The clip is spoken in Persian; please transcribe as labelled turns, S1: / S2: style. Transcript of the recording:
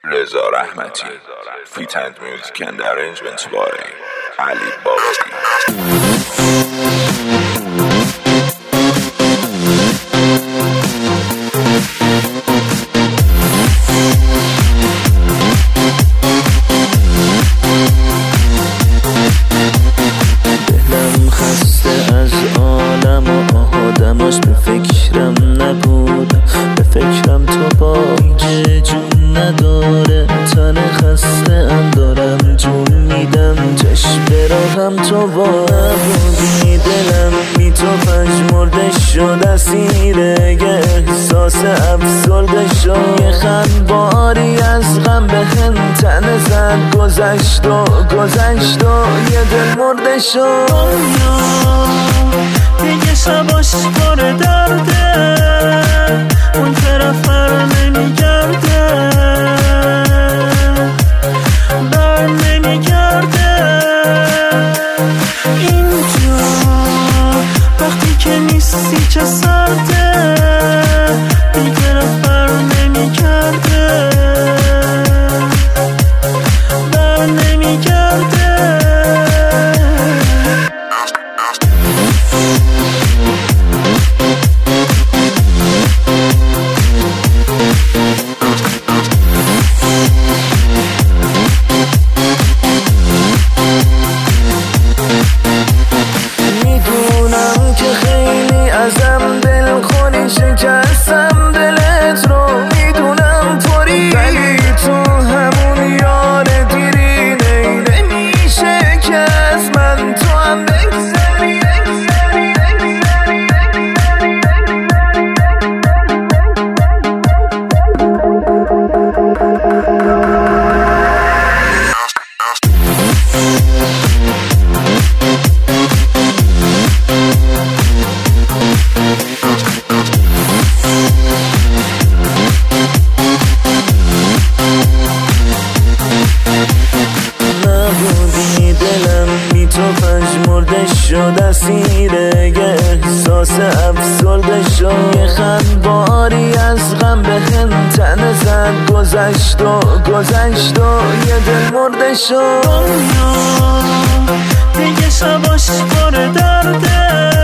S1: Reza Rahmati. Feat and music and arrangements by Ali Bobby.
S2: به فکرم نبود، به فکرم تو با جون نداره. تن خسته ام دارم جون میدم، چشم براهم تو با نبودی. دلم بی تو پژمرده شد، اسیر یه احساس افسرده شد. یه خنباری از غم به هم تن زد، گذشت و یه دل مرده شد.
S3: دیگه شباش پر درده، اون طرف بر نمیگرده، بر نمیگرده. اینجا وقتی که نیستی چه سرده، بی طرف بر نمیگرده، بر نمیگرده.
S2: ازم دل خونی شکستم دلت رو، میدونم پری ولی تو همون یار دیری نمیشه که از من تو هم بگذری. نبودی دلم بی تو پژمرده شد، اسیر یه احساس افسرده شد. یه خنباری از غم به هم تن زد، گذشت و یه دل مرده شد.
S3: دیگه شباش پر درده،